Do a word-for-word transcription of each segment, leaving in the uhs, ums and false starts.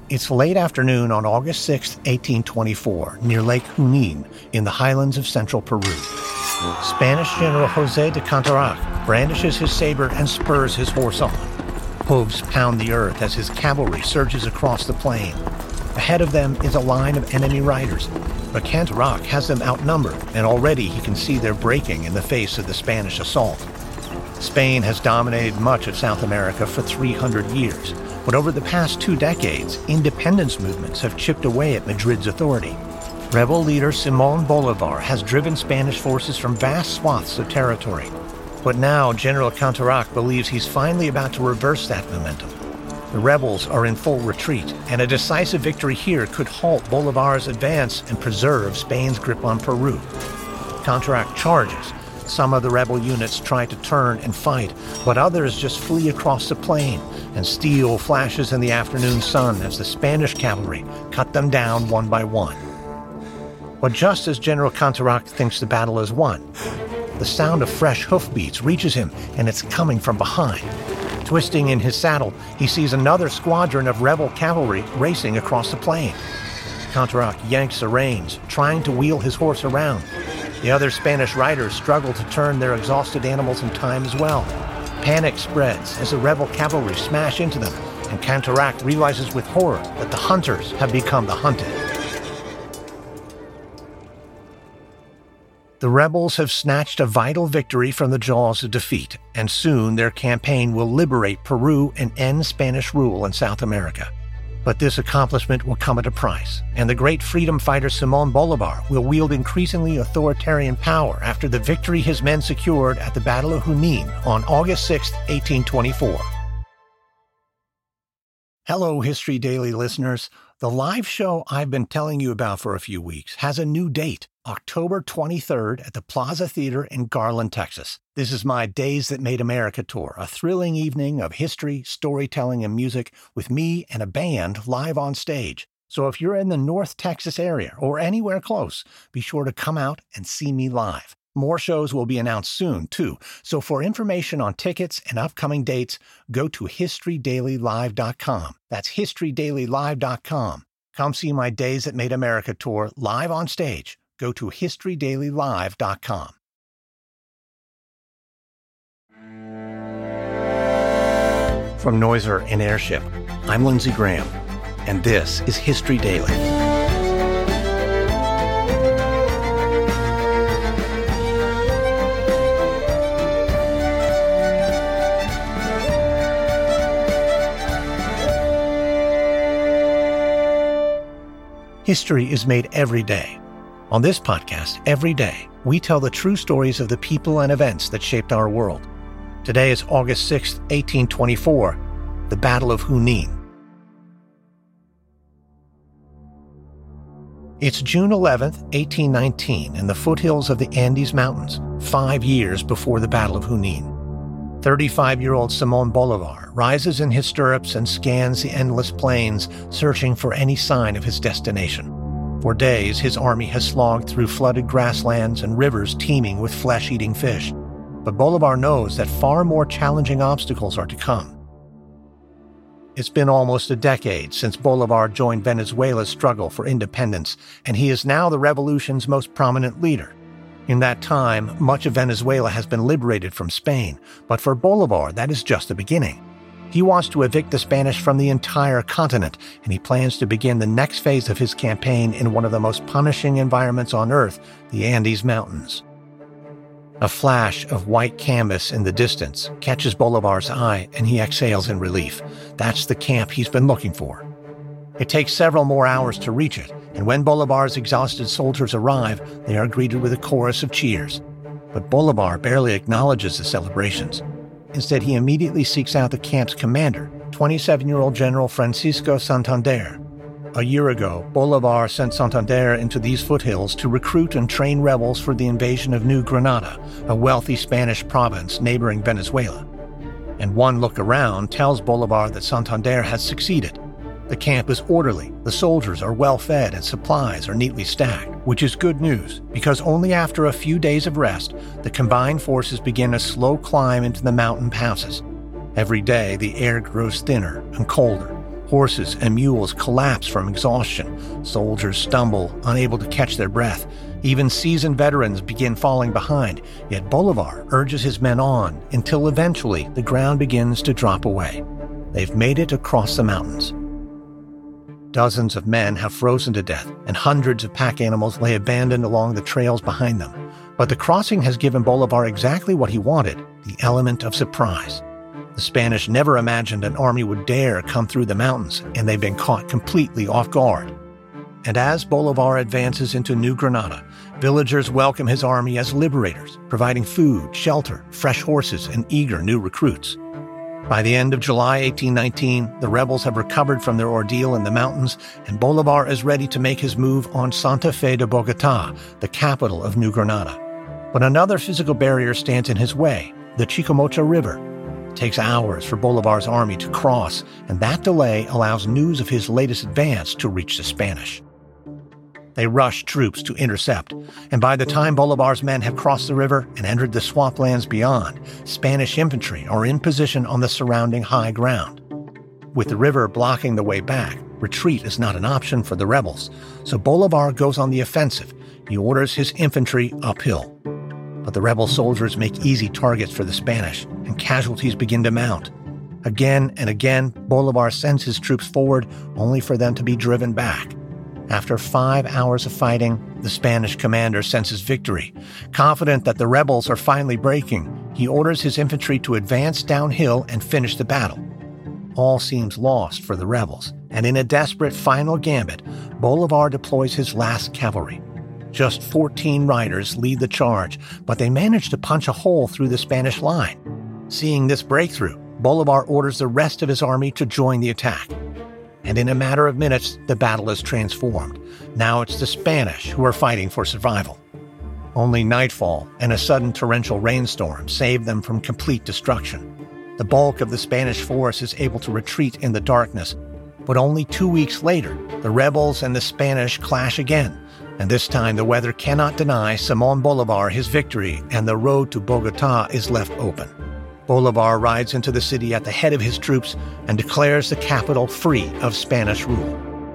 It's late afternoon on August sixth, eighteen twenty-four, near Lake Junin in the highlands of central Peru. Spanish General José de Cantarac brandishes his saber and spurs his horse on. Hooves pound the earth as his cavalry surges across the plain. Ahead of them is a line of enemy riders, but Cantarac has them outnumbered, and already he can see they're breaking in the face of the Spanish assault. Spain has dominated much of South America for three hundred years, but over the past two decades, independence movements have chipped away at Madrid's authority. Rebel leader Simón Bolívar has driven Spanish forces from vast swaths of territory. But now General Cantarac believes he's finally about to reverse that momentum. The rebels are in full retreat, and a decisive victory here could halt Bolívar's advance and preserve Spain's grip on Peru. Cantarac charges. Some of the rebel units try to turn and fight, but others just flee across the plain, and steel flashes in the afternoon sun as the Spanish cavalry cut them down one by one. But just as General Cantarac thinks the battle is won, the sound of fresh hoofbeats reaches him, and it's coming from behind. Twisting in his saddle, he sees another squadron of rebel cavalry racing across the plain. Cantarac yanks the reins, trying to wheel his horse around. The other Spanish riders struggle to turn their exhausted animals in time as well. Panic spreads as the rebel cavalry smash into them, and Cantarac realizes with horror that the hunters have become the hunted. The rebels have snatched a vital victory from the jaws of defeat, and soon their campaign will liberate Peru and end Spanish rule in South America. But this accomplishment will come at a price, and the great freedom fighter Simón Bolívar will wield increasingly authoritarian power after the victory his men secured at the Battle of Junin on August sixth, eighteen twenty-four. Hello, History Daily listeners. The live show I've been telling you about for a few weeks has a new date, October twenty-third at the Plaza Theater in Garland, Texas. This is my Days That Made America tour, a thrilling evening of history, storytelling, and music with me and a band live on stage. So if you're in the North Texas area or anywhere close, be sure to come out and see me live. More shows will be announced soon, too. So for information on tickets and upcoming dates, go to history daily live dot com. That's history daily live dot com. Come see my Days That Made America tour live on stage. Go to history daily live dot com. From Noiser and Airship, I'm Lindsey Graham, and this is History Daily. History is made every day. On this podcast, every day, we tell the true stories of the people and events that shaped our world. Today is August sixth, eighteen twenty-four, the Battle of Junin. It's June eleventh, eighteen nineteen, in the foothills of the Andes Mountains, five years before the Battle of Junin. thirty-five-year-old Simón Bolívar rises in his stirrups and scans the endless plains, searching for any sign of his destination. For days, his army has slogged through flooded grasslands and rivers teeming with flesh-eating fish. But Bolívar knows that far more challenging obstacles are to come. It's been almost a decade since Bolívar joined Venezuela's struggle for independence, and he is now the revolution's most prominent leader. In that time, much of Venezuela has been liberated from Spain, but for Bolívar, that is just the beginning. He wants to evict the Spanish from the entire continent, and he plans to begin the next phase of his campaign in one of the most punishing environments on Earth, the Andes Mountains. A flash of white canvas in the distance catches Bolívar's eye, and he exhales in relief. That's the camp he's been looking for. It takes several more hours to reach it, and when Bolívar's exhausted soldiers arrive, they are greeted with a chorus of cheers. But Bolívar barely acknowledges the celebrations. Instead, he immediately seeks out the camp's commander, twenty-seven-year-old General Francisco Santander. A year ago, Bolívar sent Santander into these foothills to recruit and train rebels for the invasion of New Granada, a wealthy Spanish province neighboring Venezuela. And one look around tells Bolívar that Santander has succeeded. The camp is orderly, the soldiers are well fed, and supplies are neatly stacked, which is good news, because only after a few days of rest, the combined forces begin a slow climb into the mountain passes. Every day, the air grows thinner and colder, Horses and mules collapse from exhaustion. Soldiers stumble, unable to catch their breath. Even seasoned veterans begin falling behind, yet Bolivar urges his men on until eventually the ground begins to drop away. They've made it across the mountains. Dozens of men have frozen to death, and hundreds of pack animals lay abandoned along the trails behind them. But the crossing has given Bolivar exactly what he wanted, the element of surprise. The Spanish never imagined an army would dare come through the mountains, and they've been caught completely off guard. And as Bolivar advances into New Granada, villagers welcome his army as liberators, providing food, shelter, fresh horses, and eager new recruits. By the end of July eighteen nineteen, the rebels have recovered from their ordeal in the mountains, and Bolivar is ready to make his move on Santa Fe de Bogotá, the capital of New Granada. But another physical barrier stands in his way, the Chicomocha River. It takes hours for Bolivar's army to cross, and that delay allows news of his latest advance to reach the Spanish. They rush troops to intercept, and by the time Bolivar's men have crossed the river and entered the swamplands beyond, Spanish infantry are in position on the surrounding high ground. With the river blocking the way back, retreat is not an option for the rebels, so Bolivar goes on the offensive. He orders his infantry uphill. But the rebel soldiers make easy targets for the Spanish, and casualties begin to mount. Again and again, Bolivar sends his troops forward, only for them to be driven back. After five hours of fighting, the Spanish commander senses victory. Confident that the rebels are finally breaking, he orders his infantry to advance downhill and finish the battle. All seems lost for the rebels, and in a desperate final gambit, Bolivar deploys his last cavalry. Just fourteen riders lead the charge, but they manage to punch a hole through the Spanish line. Seeing this breakthrough, Bolivar orders the rest of his army to join the attack. And in a matter of minutes, the battle is transformed. Now it's the Spanish who are fighting for survival. Only nightfall and a sudden torrential rainstorm save them from complete destruction. The bulk of the Spanish force is able to retreat in the darkness, but only two weeks later, the rebels and the Spanish clash again. And this time the weather cannot deny Simón Bolívar his victory, and the road to Bogotá is left open. Bolívar rides into the city at the head of his troops and declares the capital free of Spanish rule.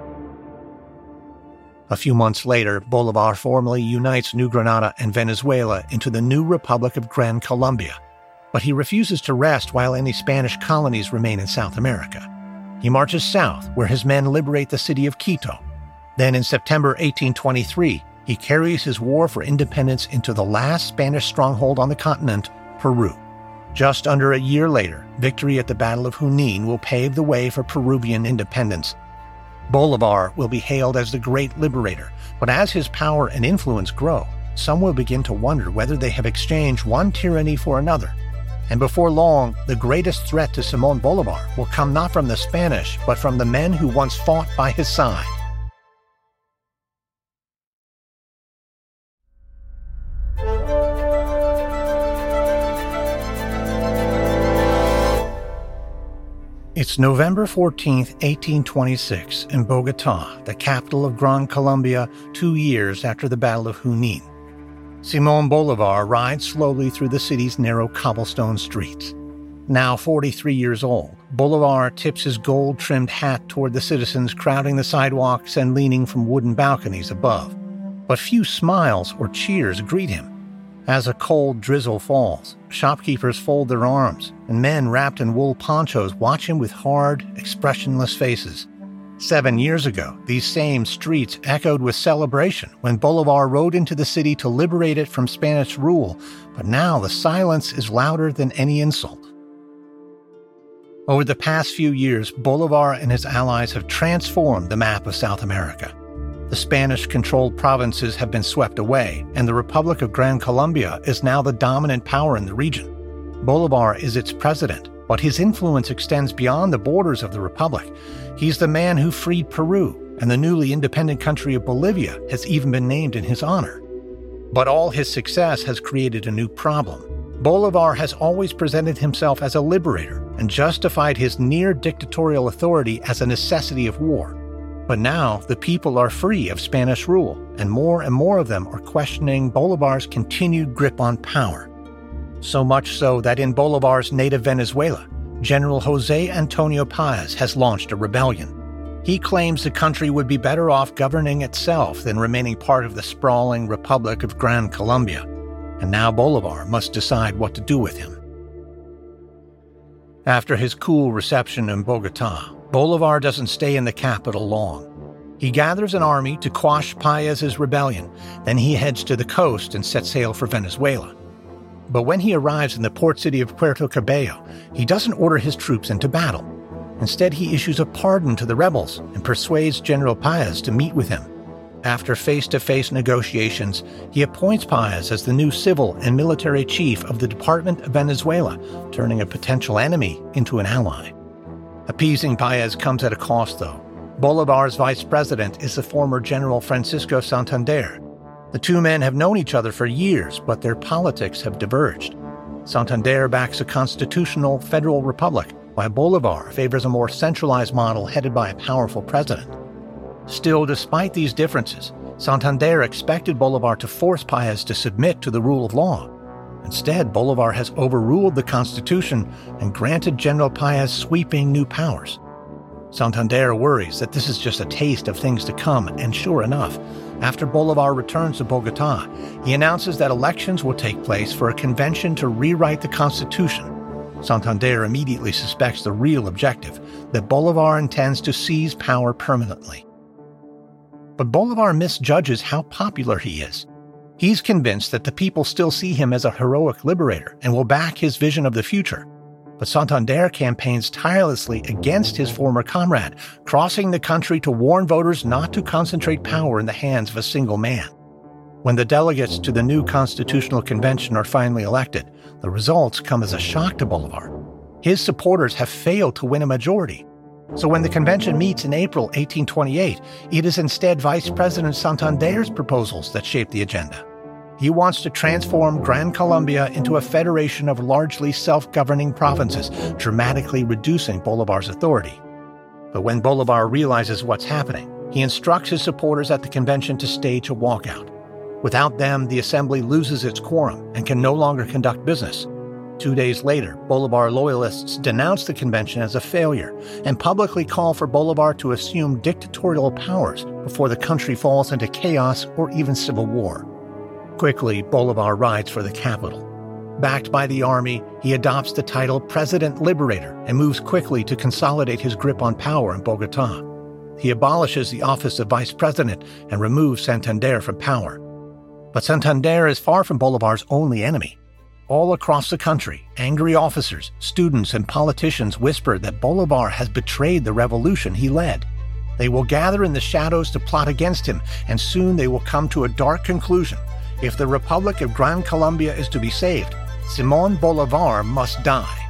A few months later, Bolívar formally unites New Granada and Venezuela into the new Republic of Gran Colombia, but he refuses to rest while any Spanish colonies remain in South America. He marches south, where his men liberate the city of Quito. Then in September eighteen twenty-three, he carries his war for independence into the last Spanish stronghold on the continent, Peru. Just under a year later, victory at the Battle of Junín will pave the way for Peruvian independence. Bolívar will be hailed as the great liberator, but as his power and influence grow, some will begin to wonder whether they have exchanged one tyranny for another. And before long, the greatest threat to Simón Bolívar will come not from the Spanish, but from the men who once fought by his side. It's November fourteenth, eighteen twenty-six, in Bogotá, the capital of Gran Colombia, two years after the Battle of Junín. Simón Bolívar rides slowly through the city's narrow cobblestone streets. Now forty-three years old, Bolívar tips his gold-trimmed hat toward the citizens crowding the sidewalks and leaning from wooden balconies above. But few smiles or cheers greet him. As a cold drizzle falls, shopkeepers fold their arms, and men wrapped in wool ponchos watch him with hard, expressionless faces. Seven years ago, these same streets echoed with celebration when Bolívar rode into the city to liberate it from Spanish rule, but now the silence is louder than any insult. Over the past few years, Bolívar and his allies have transformed the map of South America. The Spanish-controlled provinces have been swept away, and the Republic of Gran Colombia is now the dominant power in the region. Bolívar is its president, but his influence extends beyond the borders of the Republic. He's the man who freed Peru, and the newly independent country of Bolivia has even been named in his honor. But all his success has created a new problem. Bolívar has always presented himself as a liberator and justified his near-dictatorial authority as a necessity of war. But now, the people are free of Spanish rule, and more and more of them are questioning Bolívar's continued grip on power. So much so that in Bolívar's native Venezuela, General José Antonio Páez has launched a rebellion. He claims the country would be better off governing itself than remaining part of the sprawling Republic of Gran Colombia, and now Bolívar must decide what to do with him. After his cool reception in Bogotá, Bolívar doesn't stay in the capital long. He gathers an army to quash Páez's rebellion, then he heads to the coast and sets sail for Venezuela. But when he arrives in the port city of Puerto Cabello, he doesn't order his troops into battle. Instead, he issues a pardon to the rebels and persuades General Páez to meet with him. After face-to-face negotiations, he appoints Páez as the new civil and military chief of the Department of Venezuela, turning a potential enemy into an ally. Appeasing Páez comes at a cost, though. Bolívar's vice president is the former General Francisco Santander. The two men have known each other for years, but their politics have diverged. Santander backs a constitutional federal republic, while Bolívar favors a more centralized model headed by a powerful president. Still, despite these differences, Santander expected Bolívar to force Páez to submit to the rule of law. Instead, Bolívar has overruled the Constitution and granted General Páez sweeping new powers. Santander worries that this is just a taste of things to come, and sure enough, after Bolívar returns to Bogotá, he announces that elections will take place for a convention to rewrite the Constitution. Santander immediately suspects the real objective, that Bolívar intends to seize power permanently. But Bolívar misjudges how popular he is. He's convinced that the people still see him as a heroic liberator and will back his vision of the future. But Santander campaigns tirelessly against his former comrade, crossing the country to warn voters not to concentrate power in the hands of a single man. When the delegates to the new Constitutional Convention are finally elected, the results come as a shock to Bolívar. His supporters have failed to win a majority. So when the convention meets in April eighteen twenty-eight, it is instead Vice President Santander's proposals that shape the agenda. He wants to transform Gran Colombia into a federation of largely self-governing provinces, dramatically reducing Bolívar's authority. But when Bolívar realizes what's happening, he instructs his supporters at the convention to stage a walkout. Without them, the assembly loses its quorum and can no longer conduct business. Two days later, Bolívar loyalists denounce the convention as a failure and publicly call for Bolívar to assume dictatorial powers before the country falls into chaos or even civil war. Quickly, Bolívar rides for the capital. Backed by the army, he adopts the title President Liberator and moves quickly to consolidate his grip on power in Bogotá. He abolishes the office of vice president and removes Santander from power. But Santander is far from Bolívar's only enemy. All across the country, angry officers, students, and politicians whisper that Bolívar has betrayed the revolution he led. They will gather in the shadows to plot against him, and soon they will come to a dark conclusion. If the Republic of Gran Colombia is to be saved, Simón Bolívar must die.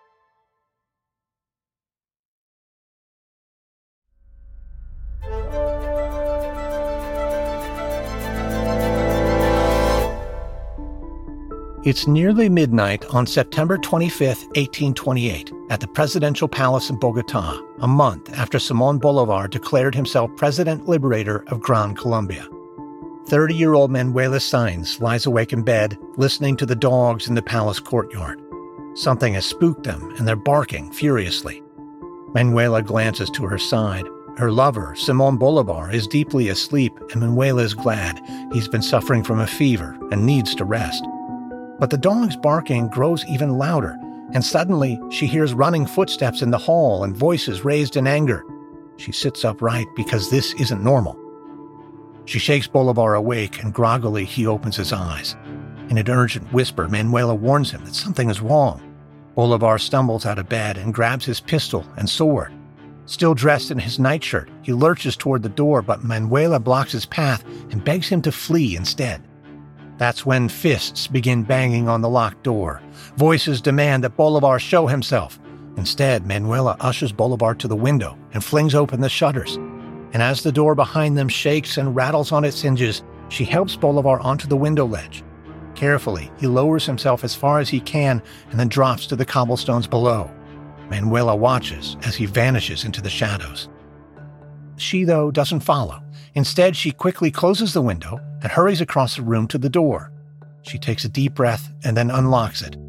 It's nearly midnight on September twenty-fifth, eighteen twenty-eight, at the presidential palace in Bogotá, a month after Simón Bolívar declared himself President Liberator of Gran Colombia. thirty-year-old Manuela Sáenz lies awake in bed, listening to the dogs in the palace courtyard. Something has spooked them, and they're barking furiously. Manuela glances to her side. Her lover, Simón Bolívar, is deeply asleep, and Manuela is glad. He's been suffering from a fever and needs to rest. But the dog's barking grows even louder, and suddenly she hears running footsteps in the hall and voices raised in anger. She sits upright because this isn't normal. She shakes Bolívar awake, and groggily he opens his eyes. In an urgent whisper, Manuela warns him that something is wrong. Bolívar stumbles out of bed and grabs his pistol and sword. Still dressed in his nightshirt, he lurches toward the door, but Manuela blocks his path and begs him to flee instead. That's when fists begin banging on the locked door. Voices demand that Bolívar show himself. Instead, Manuela ushers Bolívar to the window and flings open the shutters. And as the door behind them shakes and rattles on its hinges, she helps Bolívar onto the window ledge. Carefully, he lowers himself as far as he can and then drops to the cobblestones below. Manuela watches as he vanishes into the shadows. She, though, doesn't follow. Instead, she quickly closes the window and hurries across the room to the door. She takes a deep breath and then unlocks it.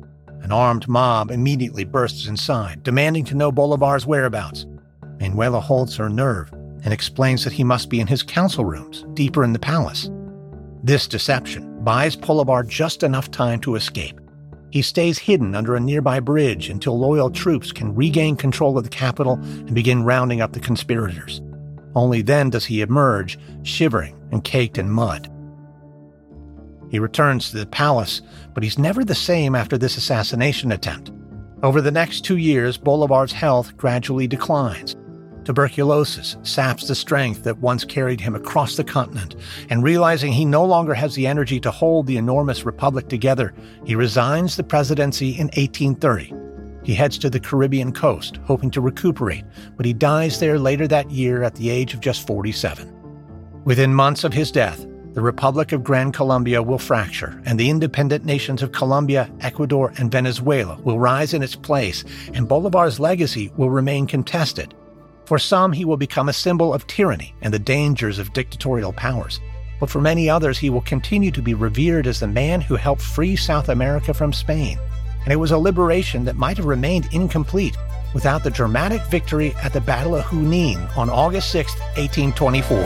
An armed mob immediately bursts inside, demanding to know Bolivar's whereabouts. Manuela holds her nerve and explains that he must be in his council rooms, deeper in the palace. This deception buys Bolivar just enough time to escape. He stays hidden under a nearby bridge until loyal troops can regain control of the capital and begin rounding up the conspirators. Only then does he emerge, shivering and caked in mud. He returns to the palace, but he's never the same after this assassination attempt. Over the next two years, Bolivar's health gradually declines. Tuberculosis saps the strength that once carried him across the continent, and realizing he no longer has the energy to hold the enormous republic together, he resigns the presidency in eighteen thirty. He heads to the Caribbean coast, hoping to recuperate, but he dies there later that year at the age of just forty-seven. Within months of his death, the Republic of Gran Colombia will fracture, and the independent nations of Colombia, Ecuador, and Venezuela will rise in its place, and Bolivar's legacy will remain contested. For some, he will become a symbol of tyranny and the dangers of dictatorial powers. But for many others, he will continue to be revered as the man who helped free South America from Spain. And it was a liberation that might have remained incomplete without the dramatic victory at the Battle of Junín on August sixth, eighteen twenty-four.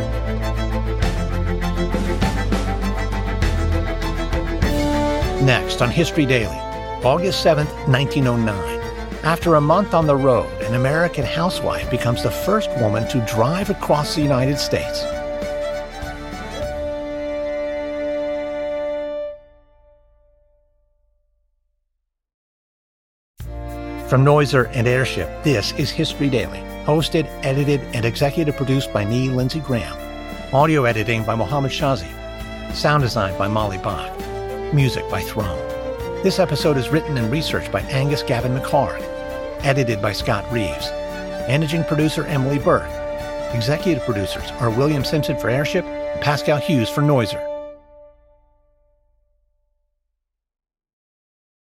Next on History Daily, August seventh, nineteen oh nine. After a month on the road, an American housewife becomes the first woman to drive across the United States. From Noiser and Airship, this is History Daily, hosted, edited, and executive produced by me, Lindsey Graham. Audio editing by Mohammed Shazi. Sound design by Molly Bach. Music by Thrum. This episode is written and researched by Angus Gavin McCarg. Edited by Scott Reeves. Managing producer Emily Burke. Executive producers are William Simpson for Airship and Pascal Hughes for Noiser.